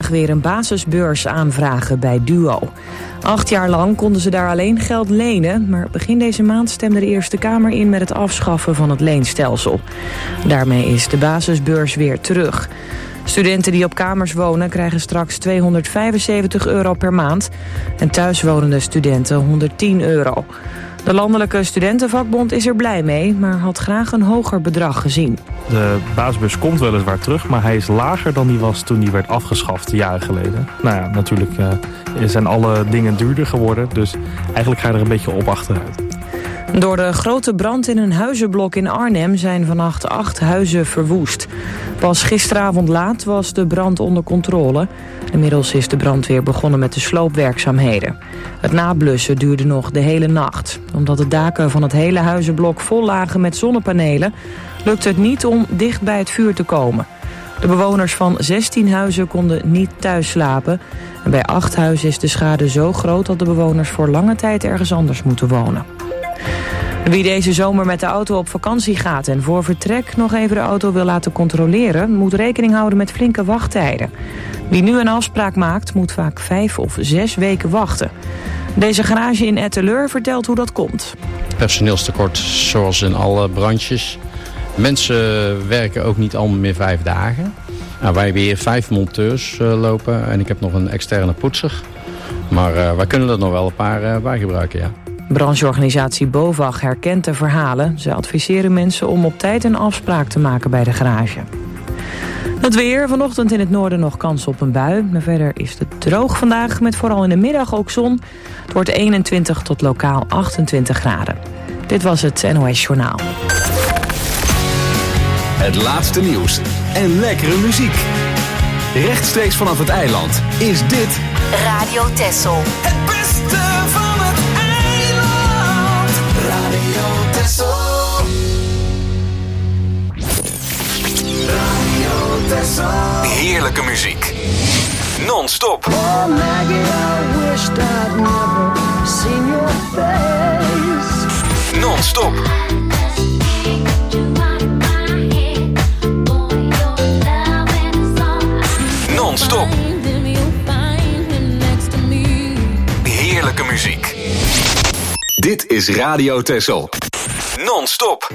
weer een basisbeurs aanvragen bij DUO. 8 jaar lang konden ze daar alleen geld lenen, maar begin deze maand stemde de Eerste Kamer in met het afschaffen van het leenstelsel. Daarmee is de basisbeurs weer terug. Studenten die op kamers wonen krijgen straks €275 per maand en thuiswonende studenten €110. De Landelijke Studentenvakbond is er blij mee, maar had graag een hoger bedrag gezien. De basisbeurs komt weliswaar terug, maar hij is lager dan die was toen die werd afgeschaft jaren geleden. Nou ja, natuurlijk zijn alle dingen duurder geworden, dus eigenlijk ga je er een beetje op achteruit. Door de grote brand in een huizenblok in Arnhem zijn vannacht 8 huizen verwoest. Pas gisteravond laat was de brand onder controle. Inmiddels is de brandweer begonnen met de sloopwerkzaamheden. Het nablussen duurde nog de hele nacht. Omdat de daken van het hele huizenblok vol lagen met zonnepanelen, lukte het niet om dicht bij het vuur te komen. De bewoners van 16 huizen konden niet thuis slapen. En bij 8 huizen is de schade zo groot dat de bewoners voor lange tijd ergens anders moeten wonen. Wie deze zomer met de auto op vakantie gaat en voor vertrek nog even de auto wil laten controleren, moet rekening houden met flinke wachttijden. Wie nu een afspraak maakt, moet vaak 5 of 6 weken wachten. Deze garage in Etteleur vertelt hoe dat komt. Personeelstekort zoals in alle branches. Mensen werken ook niet allemaal meer 5 dagen. Nou, wij hebben hier 5 monteurs lopen en ik heb nog een externe poetser. Maar wij kunnen er nog wel een paar bij gebruiken, ja. Brancheorganisatie BOVAG herkent de verhalen. Ze adviseren mensen om op tijd een afspraak te maken bij de garage. Het weer. Vanochtend in het noorden nog kans op een bui. Maar verder is het droog vandaag, met vooral in de middag ook zon. Het wordt 21 tot lokaal 28 graden. Dit was het NOS Journaal. Het laatste nieuws en lekkere muziek. Rechtstreeks vanaf het eiland is dit Radio Texel. Het beste van het eiland. Radio Texel. Radio Texel. Heerlijke muziek. Non-stop. Oh Maggie, I wished I'd never seen your face. Non-stop. Non-stop. Heerlijke muziek. Dit is Radio Texel. Non-stop.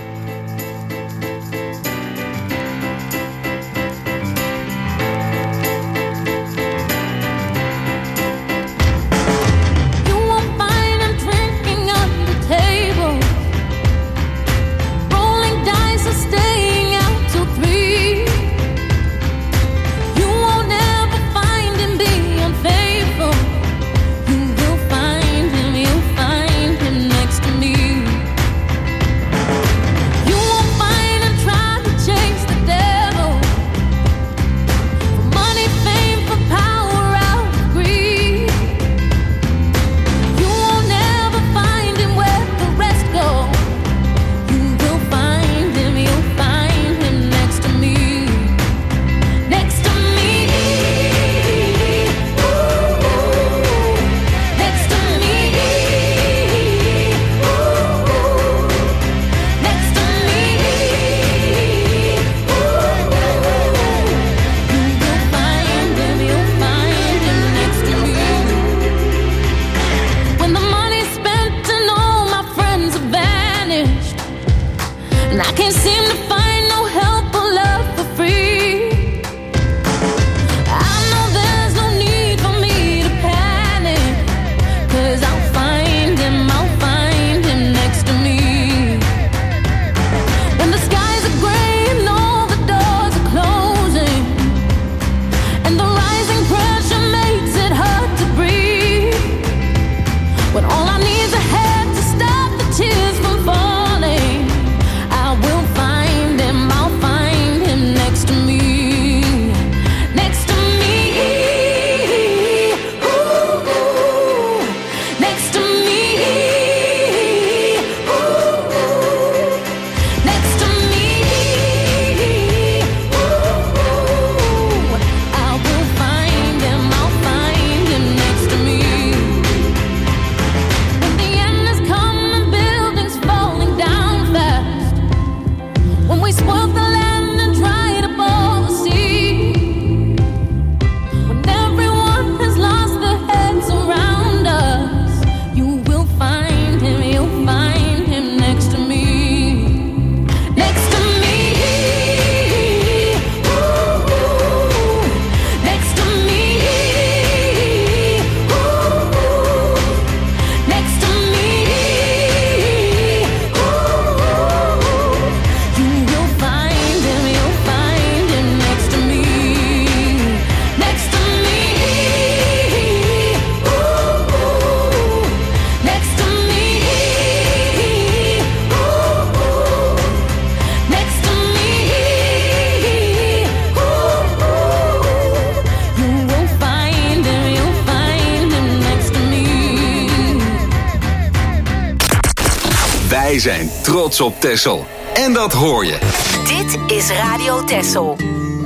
Wij zijn trots op Texel. En dat hoor je. Dit is Radio Texel.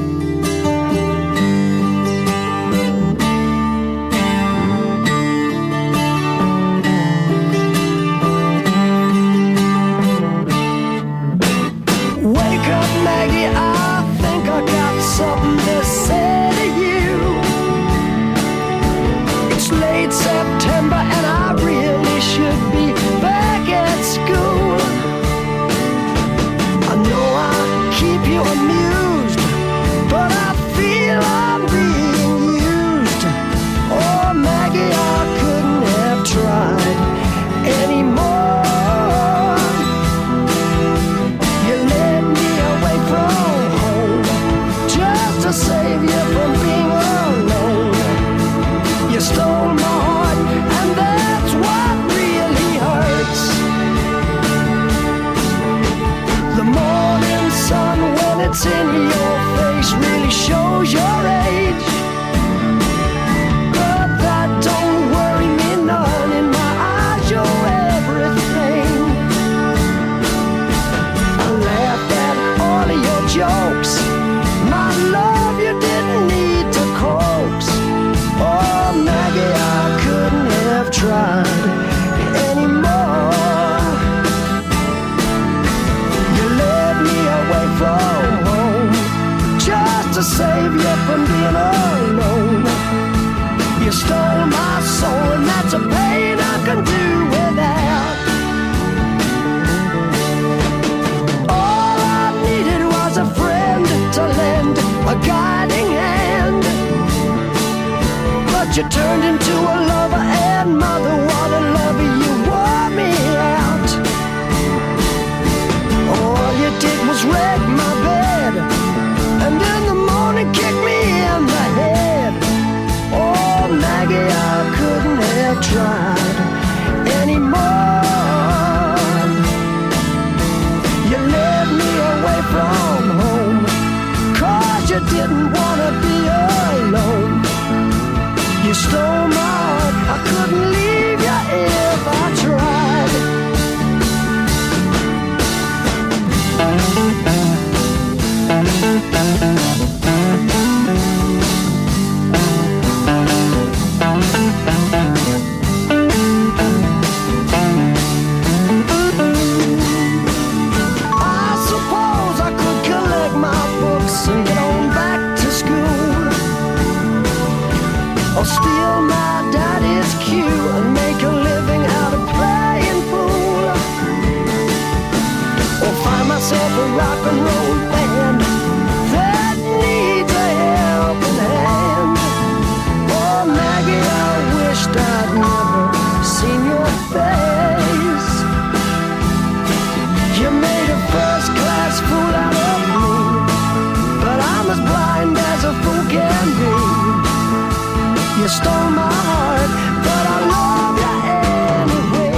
Wake up, Maggie, I think I got something to say to you. It's late September and I really should be back at school. I know I keep you amused, but I feel I'm being used. Oh, Maggie, I couldn't have tried anymore. You led me away from home just to save you from being alone. You stole my heart, and that's what really hurts. The morning sun, when it's in your face, really shows your age. But that don't worry me none. In my eyes, you're everything. I laughed at all of your jokes. My love, you didn't need to coax. Oh, Maggie, I couldn't have tried anymore. You led me away from home just to save you from being alone. You stole my soul, and that's a pain I can do without. All I needed was a friend to lend a guiding hand. But you turned into a lover and mother. What a lover, you wore me out. All you did was wreck my bed, and in the morning kick me in the head. Oh, Maggie, I couldn't have tried anymore. You led me away from home 'cause you didn't want to be alone. You stole my heart, I couldn't leave you if I tried. I suppose I could collect my books and get on back to school, or steal my daddy's cue and make a living out of playing pool, or find myself a rock and roll band that needs a helping hand. Oh, Maggie, I wished I'd never seen your face. You made a first-class fool out of me, but I'm as blind as a fool can be. You stole my heart, but I love you anyway.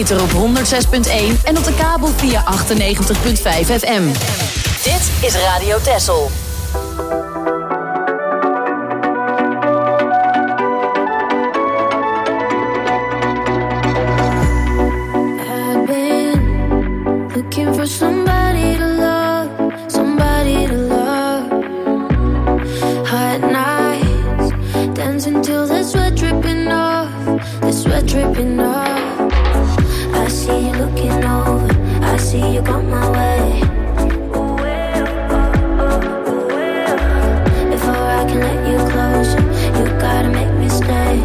ether op 106.1 en op de kabel via 98.5 FM. Dit is Radio Texel. I've been looking for somebody to love, somebody to love. Hot nights, dancing till the sweat dripping off, the sweat dripping off. I see you looking over, I see you come my way. Before I can let you closer, you gotta make me stay.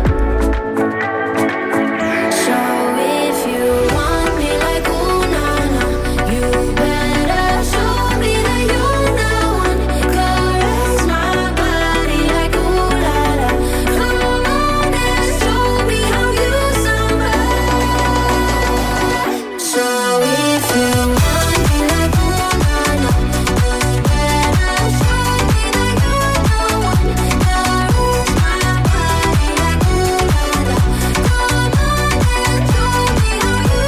So if you want me like ooh na na, you better show me that you're the one. Caress my body like ooh la la. Come on and show me how you somebody. So if you want me like ooh na na, you better show me that you're the one. Caress my body like ooh la la. Come on and show me how you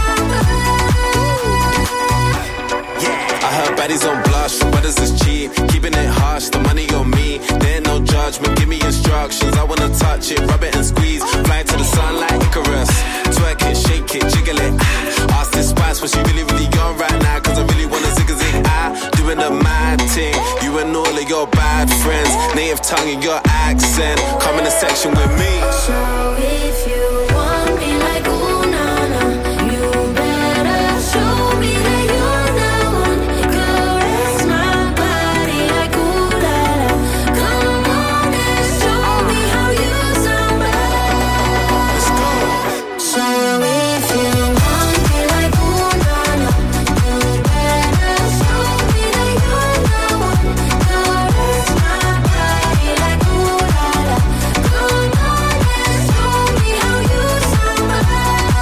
somebody. I heard baddies on blush, brothers is cheap. Keeping it harsh, the money on me. There ain't no judgment, give me instructions. I wanna touch it, rub it and squeeze. Fly to the sun like Icarus. Twerk it, shake it, jiggle it. Ask this spice what she really, really on right now. Cause I really wanna zig-a-zig. Doing the mad thing. You and all of your bad friends. Native tongue and your accent. Come in the section with me. So if you want me like ooh na na, you better show me that you're the one. Caress my body like ooh la la. Come on and show me how you somebody. Let's go. So if you want me like ooh na na, you better show me that you're the one. Caress my body like ooh la la. Come on and show me how you somebody.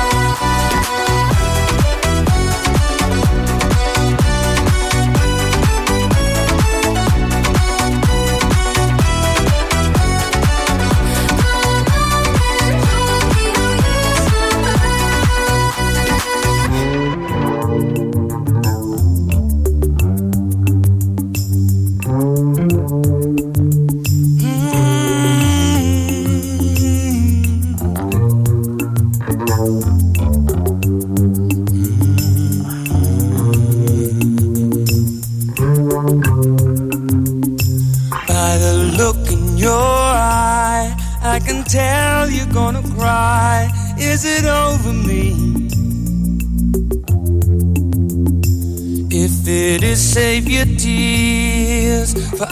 By the look in your eye, I can tell you're gonna cry. Is it over me? If it is, save your tears, for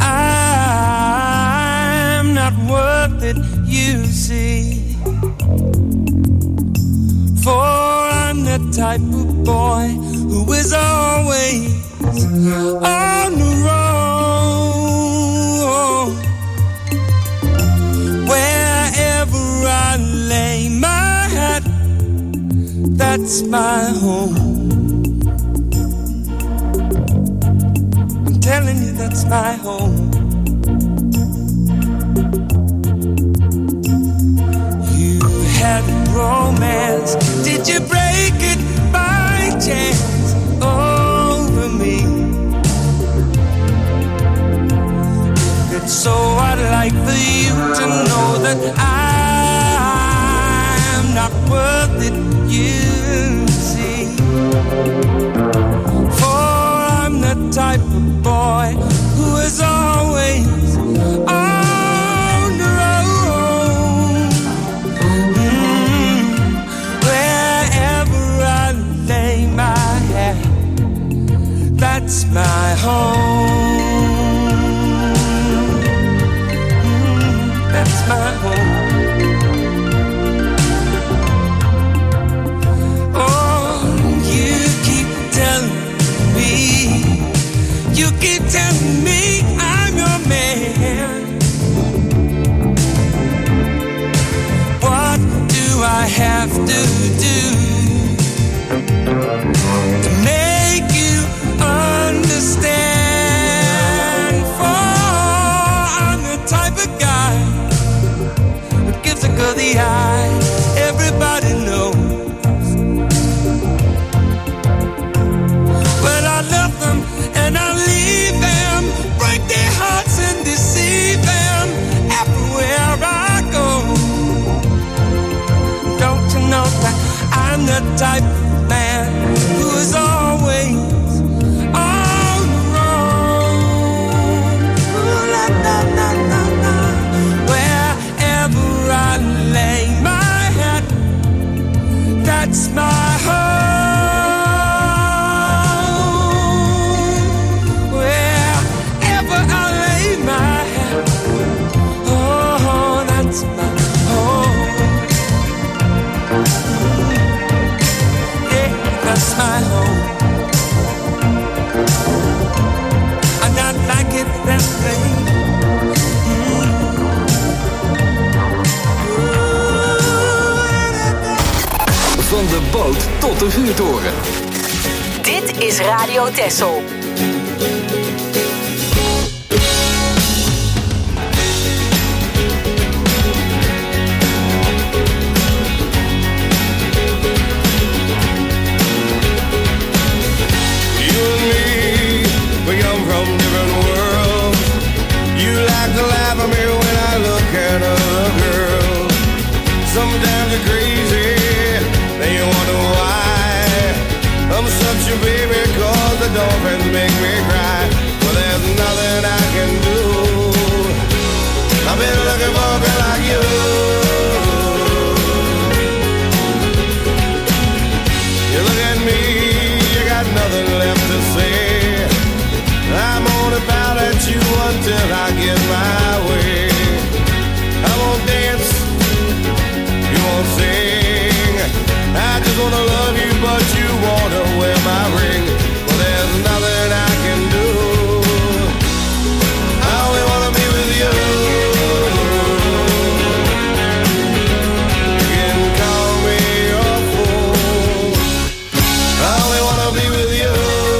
I'm not worth it, you see. For I'm the type of boy who is always on the road. Wherever I lay my head, that's my home. I'm telling you, that's my home. You had romance, did you break it by chance over me? If it's so, I'd like for you to know that I'm not worth it, you see. For I'm the type of boy who is always on the road. Wherever I lay my head, that's my home. That's my home. Oh, you keep telling me, you keep telling me I'm your man. What do I have to do to make you understand? For I'm the type of guy who gives a girl the eye. Everybody knows the type of man who's always on the road. Ooh, la, la, la, la, la. Wherever I lay my head, that's my home. Wherever I lay my head, oh, that's my that's my home. And I like it that way. Van de boot tot de vuurtoren. Dit is Radio Texel. We come from different worlds. You like to laugh at me when I look at other girls. Sometimes you're crazy, then you wonder why I'm such a baby, cause the dolphins make me cry. Well, there's nothing I can do. I've been looking for a girl like you. You look at me, you got nothing left to say. I'm on about at you until I get my way. I won't dance, you won't sing. I just wanna love you, but you wanna wear my ring. Well, there's nothing I can do. I only wanna be with you. You can call me a fool. I only wanna be with you.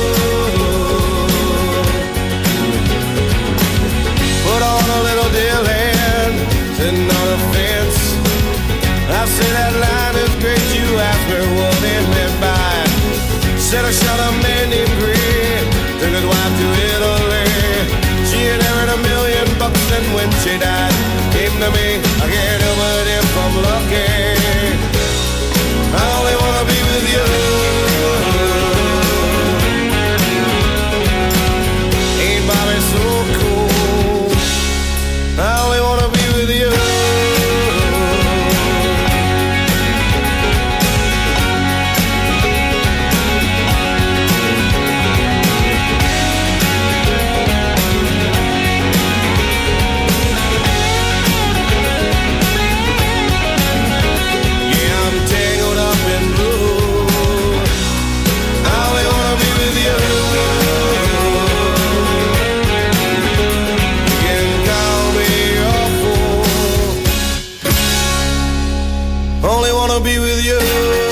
Sitting on a fence, I say that line is great. You asked me what it meant by it. Said I shot a man named Green, took his wife to Italy. She inherited $1 million, and when she died, came to me. I can't help it if I'm lucky. I only wanna be with you. Ain't Bobby so cool? I only wanna be with you. Be with you.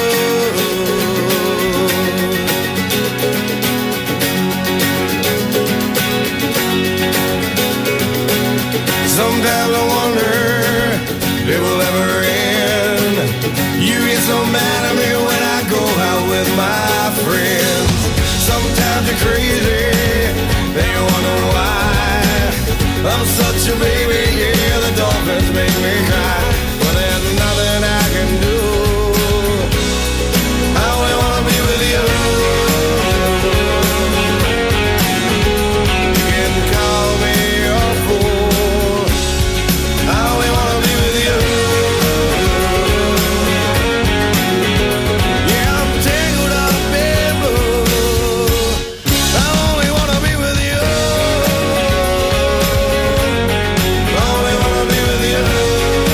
Sometimes I wonder if it will ever end. You get so mad at me when I go out with my friends. Sometimes you're crazy, then you wonder why I'm such a baby, yeah, the dolphins make me cry. But there's nothing I can do. I only wanna be with you. You can call me a fool. I only wanna be with you. Yeah, I'm tangled up in blue. I only wanna be with you. I only wanna be with you.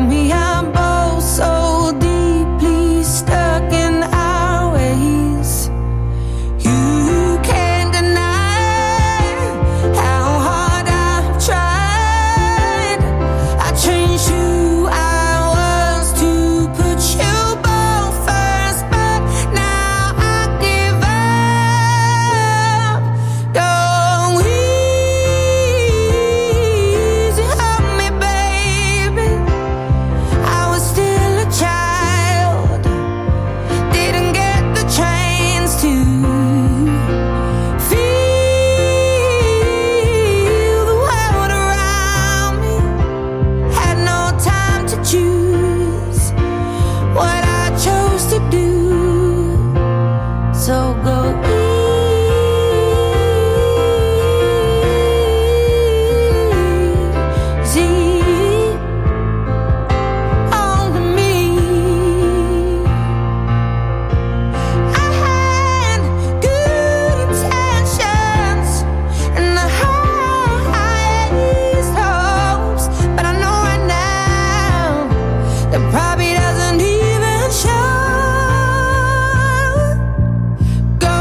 we are both so deeply stuck in our ways. You can't deny how hard I've tried. I changed who I was to put you both first, but now I give up. Go easy on me, baby. I was still a child, didn't get the chance to feel the world around me. Had no time to choose what I chose to do. So go easy on me. I had good intentions and the highest hopes, but I know right now that probably doesn't even show. Go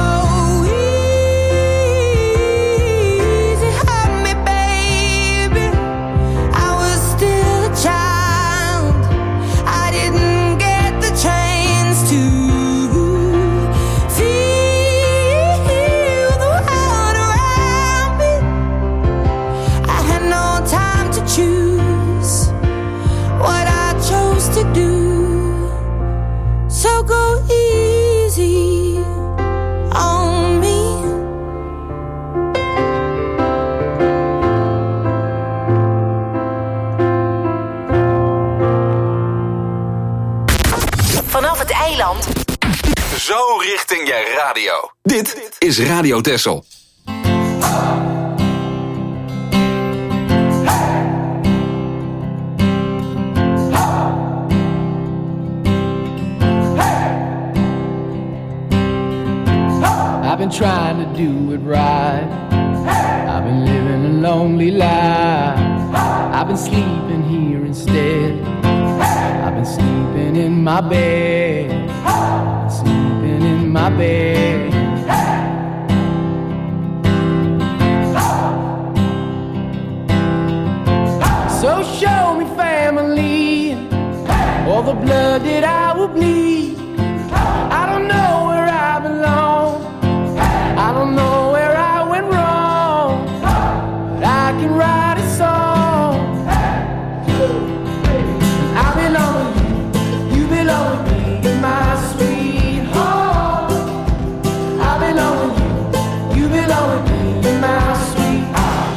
easy on me, baby. I was still a child, I didn't get the chance to feel the world around me. I had no time to choose what I chose to do. So go easy on me. Vanaf het eiland. Zo richting je radio. Dit is Radio Texel. I've been trying to do it right. I've been living a lonely life. I've been sleeping here instead. I've been sleeping in my bed. Sleeping in my bed. So show me family, all the blood that I will bleed. I don't know where I belong. I don't know where I went wrong, but I can write a song. I belong with you, you belong with me, my sweetheart. I belong with you, you belong with me, my sweetheart.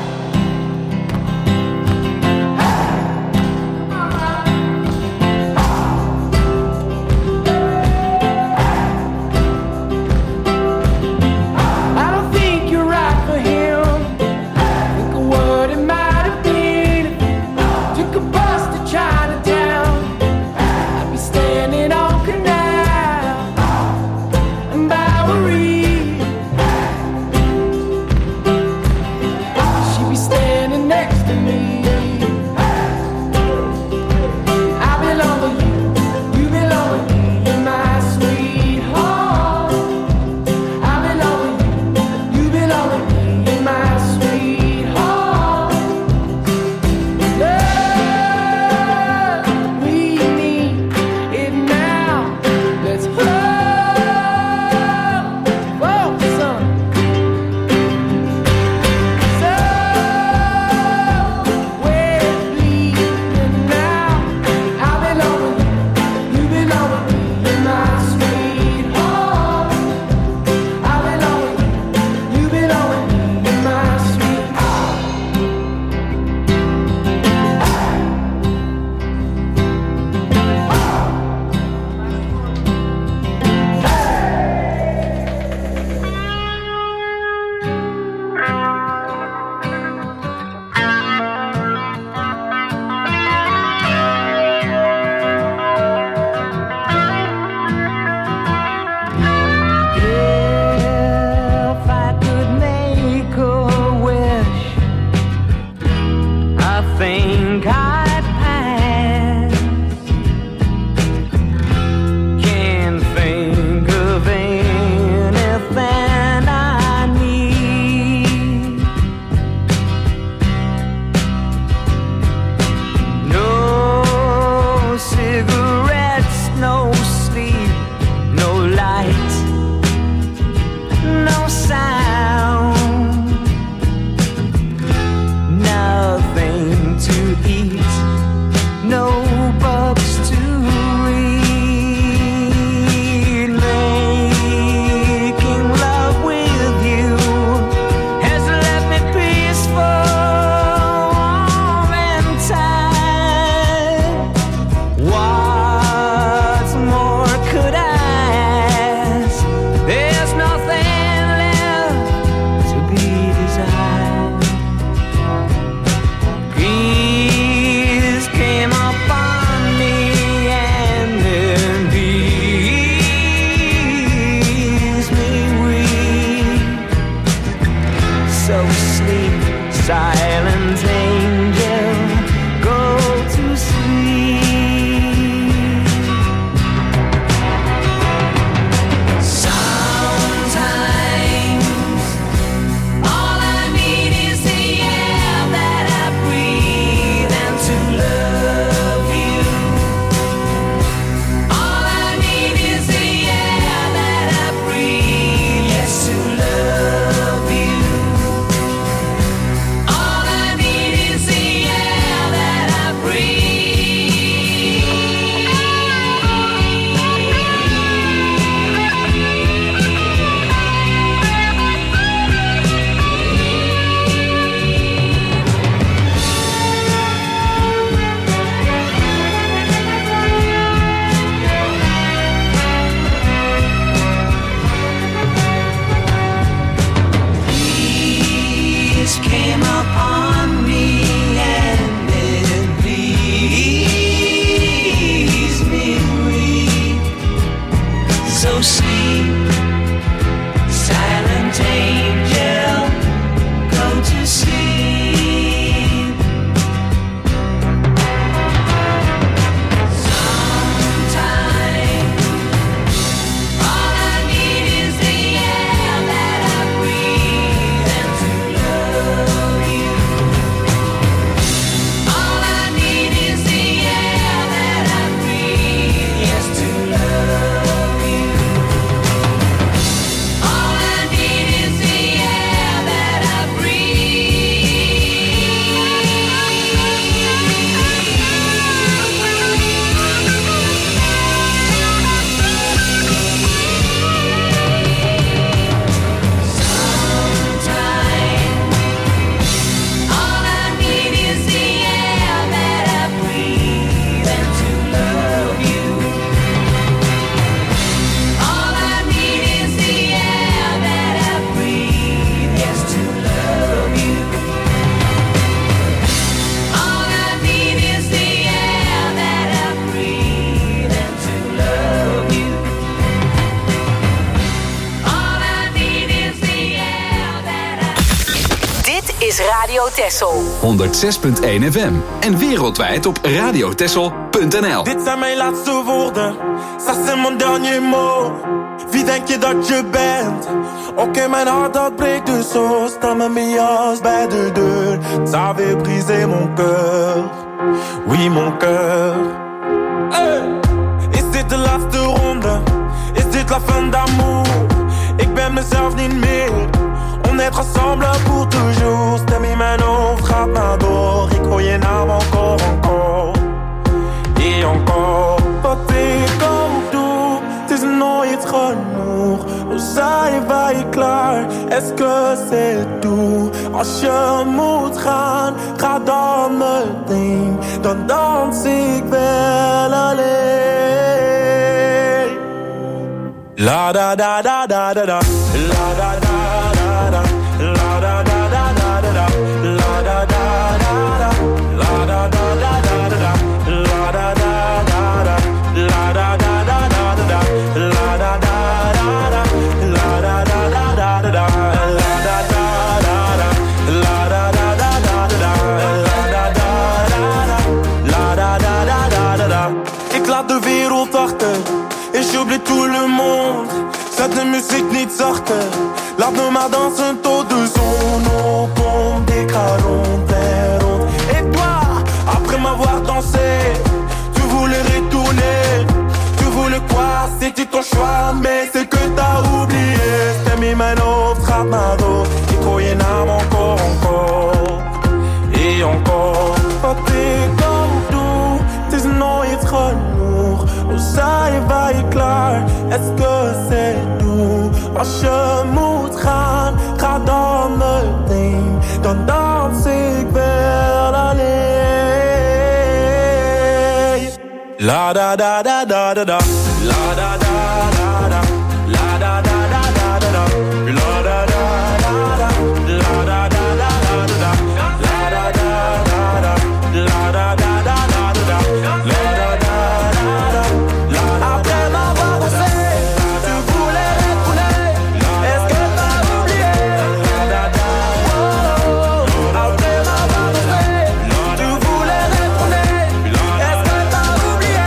Texel. 106.1 FM. En wereldwijd op radiotexel.nl. Dit zijn mijn laatste woorden. Ça c'est mon dernier mot. Wie denk je dat je bent? Oké, mijn hart dat breekt dus zo. Sta met mijn jas bij de deur. Ça avait brisé mon cœur. Oui, mon cœur. Hey! Is dit de laatste ronde? Is dit la fin d'amour? Ik ben mezelf niet meer. On est ensemble pour toujours. Stem in mijn hoofd gaat maar door. Ik hoor je naam encore, encore. Et encore. Wat ik ook doe, het is nooit genoeg. Hoe zijn wij klaar? Est-ce que c'est tout? Als je moet gaan, ga dan meteen. Dan dans ik wel alleen. La da da da da da da. La da da da da. La da da da da da. La da da da da. La da da da da da. La da da da da. La da da da da da. La da da da da. La da da da da da. La da da da da. La da da da da da. La da da da da da. Ik laat de wereld achter. Et j'oublie tout le monde. Zet de muziek niet zachter. Laat me maar dansen tot de zon opkomt. Ik ga rond en rond. Et toi, après m'avoir dansé, tu voulais retourner. Tu voulais quoi? C'était ton choix, mais c'est que t'as oublié. Stem in mijn hoofd gaat maar door. Ik hoor je naam encore, encore. Et encore. Wat ik ook doe, het is nooit genoeg. Hoe zijn wij klaar? Est-ce que c'est tout? Als je moet gaan, ga dan meteen. Dan dans ik wel alleen. La da da da da da da. La da da da da. La da da da da da. La da da da da. La da da da da da. La da da da da. La da da da da da. La da da da da. Après m'avoir dansé, tu voulais retourner. Est-ce que t'as oublié? Après m'avoir dansé, tu voulais retourner. Est-ce que t'as oublié?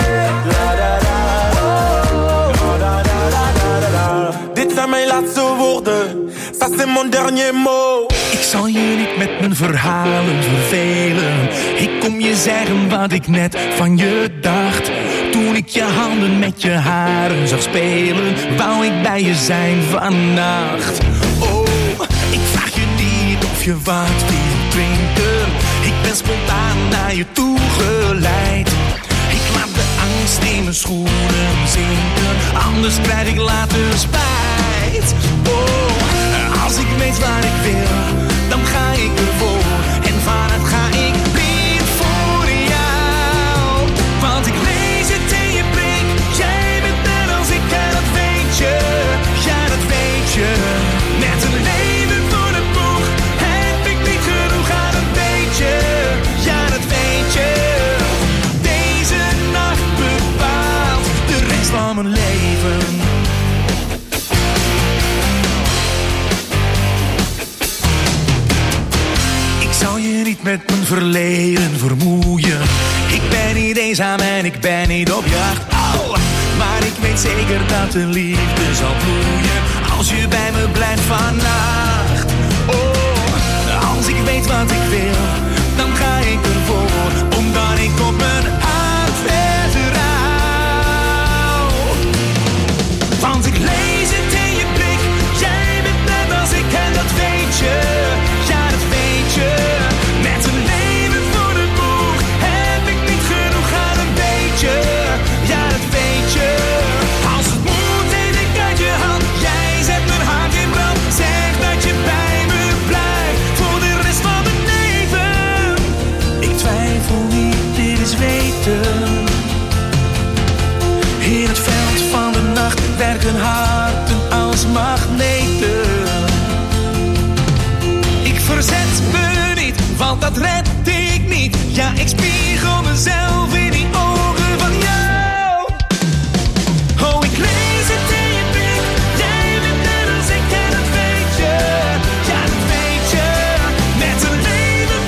Dit zijn mijn laatste woorden. Ça c'est mon dernier mot. Ik zal je niet met mijn verhalen vervelen. Ik kom je zeggen wat ik net van je dacht. Toen ik je handen met je haren zag spelen, wou ik bij je zijn vannacht. Oh, ik vraag je niet of je wat wil drinken. Ik ben spontaan naar je toe geleid. Ik laat de angst in mijn schoenen zinken, anders krijg ik later spijt. Oh, als ik weet waar ik wil, dan ga ik ervoor. En vanuit ga ik blind voor jou. Want ik lees het in je blik. Jij bent net als ik en dat weet je. Ja, dat weet je. Met een leven voor de boeg heb ik niet genoeg aan, dat weet je. Ja, dat weet je. Deze nacht bepaalt de rest van mijn leven. Zal je niet met mijn verleden vermoeien. Ik ben niet eenzaam en ik ben niet op jacht. Oh, maar ik weet zeker dat de liefde zal bloeien als je bij me blijft vannacht. Oh, als ik weet wat ik wil, dan ga ik ervoor, omdat ik op mijn hart vertrouw. Want ik lees het in je blik. Jij bent net als ik en dat weet je. Ja, dat weet je. Met een leven voor de boeg heb ik niet genoeg aan, een beetje. Ja, dat weet je. Als het moet, neem ik uit je hand. Jij zet mijn hart in brand. Zeg dat je bij me blijft voor de rest van mijn leven. Ik twijfel niet, dit is weten. In het veld van de nacht werken harten als magneten. Ik verzet me niet, want dat red ik niet. Ja, ik spiegel mezelf in die ogen van jou. Oh, ik lees het in je blik. Jij bent net als ik en dat weet je. Ja, dat weet je. Met een leven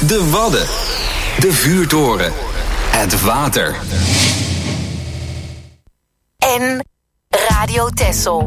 De Wadden. De Vuurtoren. Het water. En Radio Texel.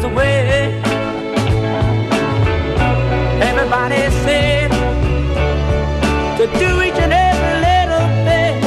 way. Everybody said to do each and every little thing,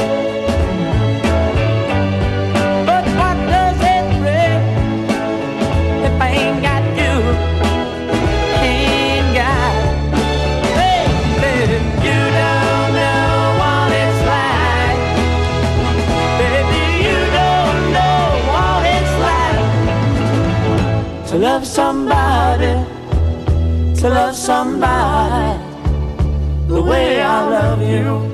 but what does it bring if I ain't got you? Ain't got, baby, you don't know what it's like. Baby, you don't know what it's like to love somebody, to love somebody the way I love you.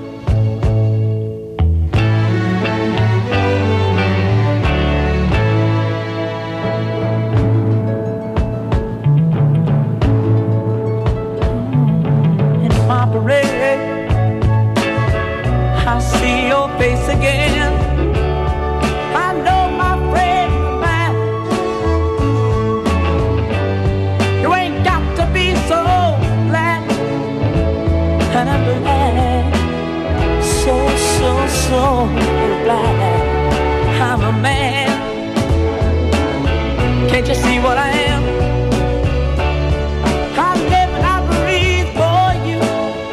In my parade, I see your face again. I know my friend man, you ain't got to be so glad. And I'm glad, so glad I'm a man. Can't you see what I am? I live and I breathe for you.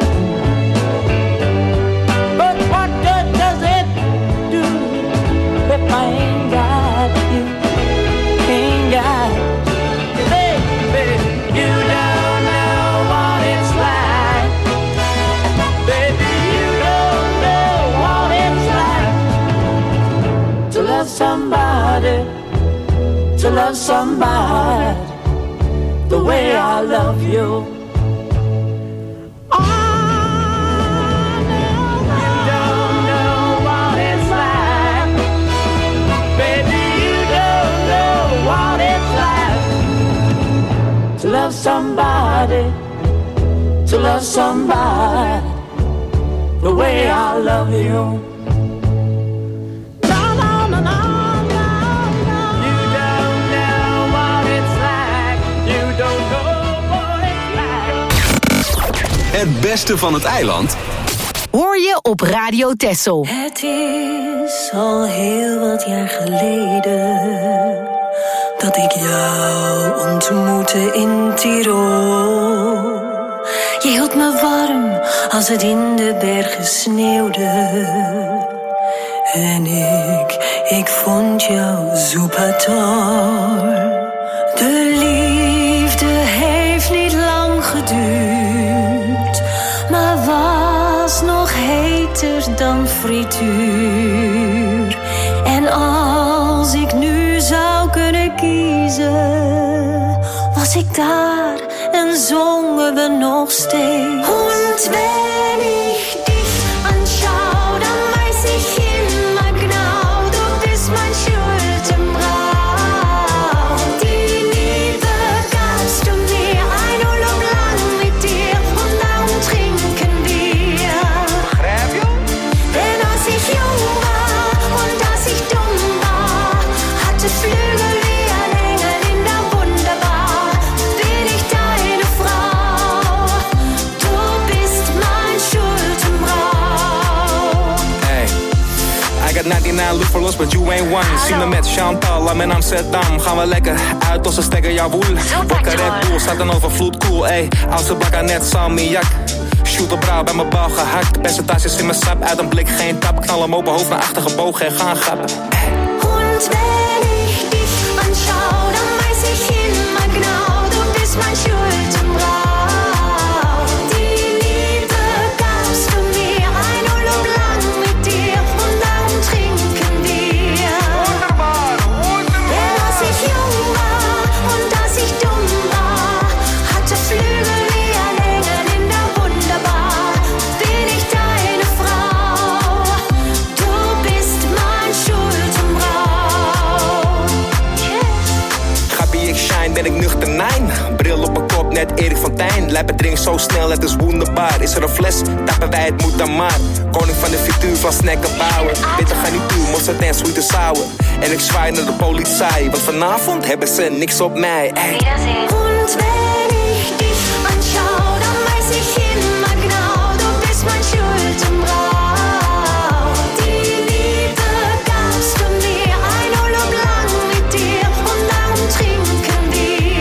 But what good does it do if I ain't got you? Ain't got you. Baby, you don't know what it's like. Baby, you don't know what it's like to love somebody, to love somebody the way I love you. To love somebody, to love somebody the way I love you. No, no, no, no, no, no. You don't know what it's like. You don't know what it's like. Het beste van het eiland hoor je op Radio Texel. Het is al heel wat jaar geleden dat ik jou ontmoette in Tirol. Je hield me warm als het in de bergen sneeuwde. En ik vond jou soepator. De liefde heeft niet lang geduurd, maar was nog heter dan frituur. En als ik nu zou kunnen kiezen, was ik daar en zongen we nog steeds. Und wenn ich dich anschaue, dann weiß ich immer genau, du bist mein Schuldenbrau. Die Liebe gabst du mir ein Urlaub lang mit dir und darum trinken wir. Denn als ich jung war und als ich dumm war, hatte Flügel wie ein Engel in der Wunderbar. Bin ich deine Frau, du bist mein Schuldenbrau. Hey, I got 99 Lufalos, but you ain't one. Zie me met Chantal, I'm in Amsterdam. Gaan we lekker uit als een stekker, jawoel. Wakker Red Bull, staat een overvloed cool, ey. Oudste bakker net salmiak. Shoot op brouw bij mijn bal gehakt. Percentages in mijn sap, uit een blik geen tap. Knal hem open, hoofd naar achter gebogen en gaan grappen. Und wenn ich dich anschaue, dann weiß ich immer genau, du bist mein Schuldenbrau. Die Liebe gabst du mir ein Urlaub lang mit dir und darum trinken wir. Denn als ich jung war und als ich dumm war, hatte Flügel wie ein Engel in der Wunderbar. Bin ich deine Frau, du bist mein Schuldenbrau. Gappie, ik shine, ben ik nuchter, nein. Bril op mijn kop, net Erik van Tijn. Lijpen drink zo snel, het is wonderbaar. Is er een fles, tappen wij, het moet dan maar. Koning van de frituur, van snacken bouwen. Witte garnituur, mosterd en sweet en sour. En ik zwaai naar de politie, want vanavond hebben ze niks op mij. Ey. Und wenn ich dich anschaue, dann weiß ich immer genau, du bist mein Schuldenbrau. Die Liebe gabst du mir ein Urlaub lang mit dir und darum trinken wir.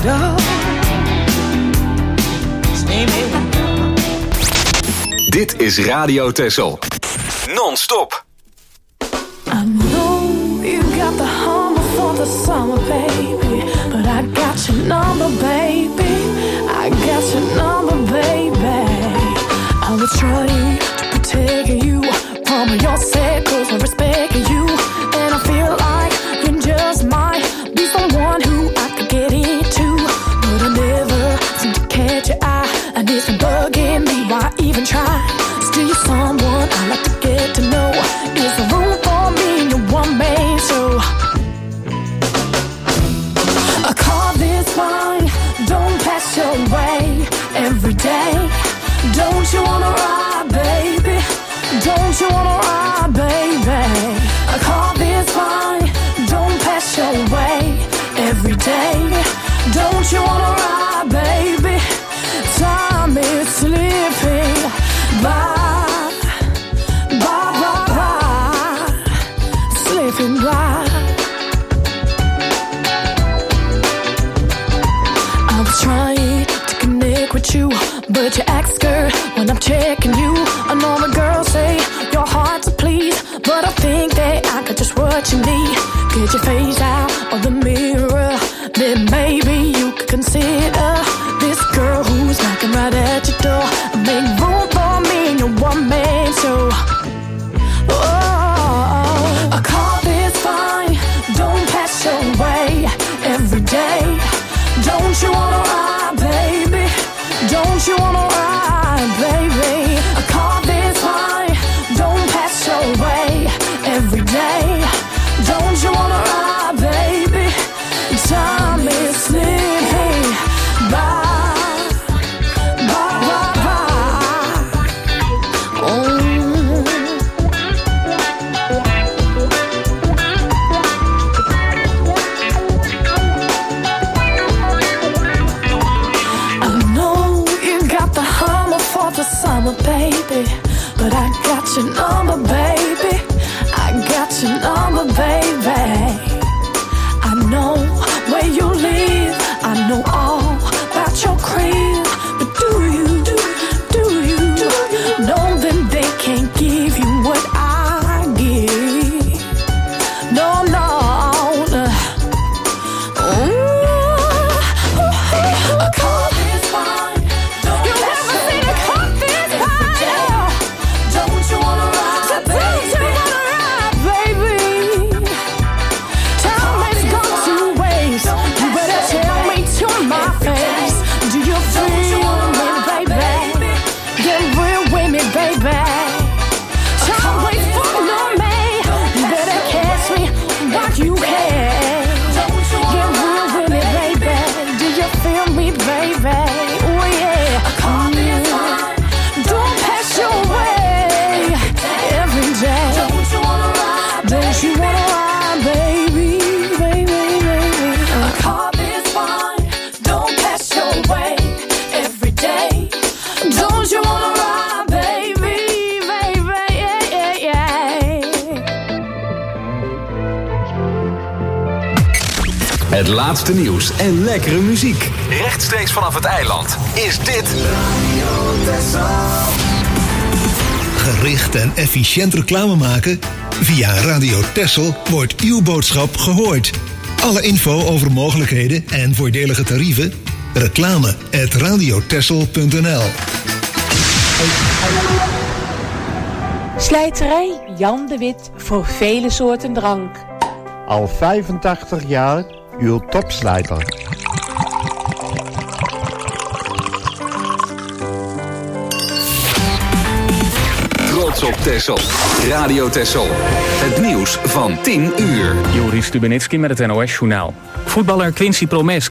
all. Stay me. Dit is Radio Texel. Non-stop. I know you got the hummer for the summer, baby, but I got your number, baby. I got your number, baby. I was trying to protect you from your sake, 'cause I respect you, and I feel like you just might be someone who I could get into, but I never seem to catch your eye, and it's been bugging me why I even try. Still you're someone I like to get to know. Is there room for me in your one man show? I call this fine, don't pass your way every day. Don't you wanna ride, baby? Don't you wanna ride, baby? I call this fine, don't pass your way every day. Don't you wanna ride, baby? Time is slipping by, slipping by. I was trying to connect with you, but you act scared when I'm checking you. I know the girls say you're hard to please, but I think that I could just what you need. Get your face out of the mirror, then maybe you could consider this girl who's knocking right at your door. Make room for me in your one man show. Oh, I call this fine, don't pass your way every day. Don't you wanna ride, baby? Don't you wanna ride, baby? I call this fine, don't pass your way every day. Don't you wanna ride, baby? Time is slipping by. Summer, baby, but I got your number, baby. I got your number, baby. I know where you live, I know all about your crib, but do you know that they can't give you what I give? No, no. I call this fine. You never seen a car this fine. Don't you wanna ride, baby? Baby? Time has gone to waste. You better tell me to my face. Do you feel me, baby? Get real with me, baby. Time waits for no man. You better catch me while you can. Get real with me, baby. Do you feel me, baby? Oh yeah. Don't pass your way every day. Don't you wanna ride, baby, baby? I call this fine. Don't pass your way every day. Don't you wanna ride, baby, yeah. Het laatste nieuws en lekkere muziek. Rechtstreeks vanaf het eiland is dit Gericht en efficiënt reclame maken? Via Radio Texel wordt uw boodschap gehoord. Alle info over mogelijkheden en voordelige tarieven? reclame@radiotexel.nl. Slijterij Jan de Wit voor vele soorten drank. Al 85 jaar uw topslijter. Trots op Texel. Radio Texel. Het nieuws van 10 uur. Joris Stubenitski met het NOS-journaal. Voetballer Quincy Promes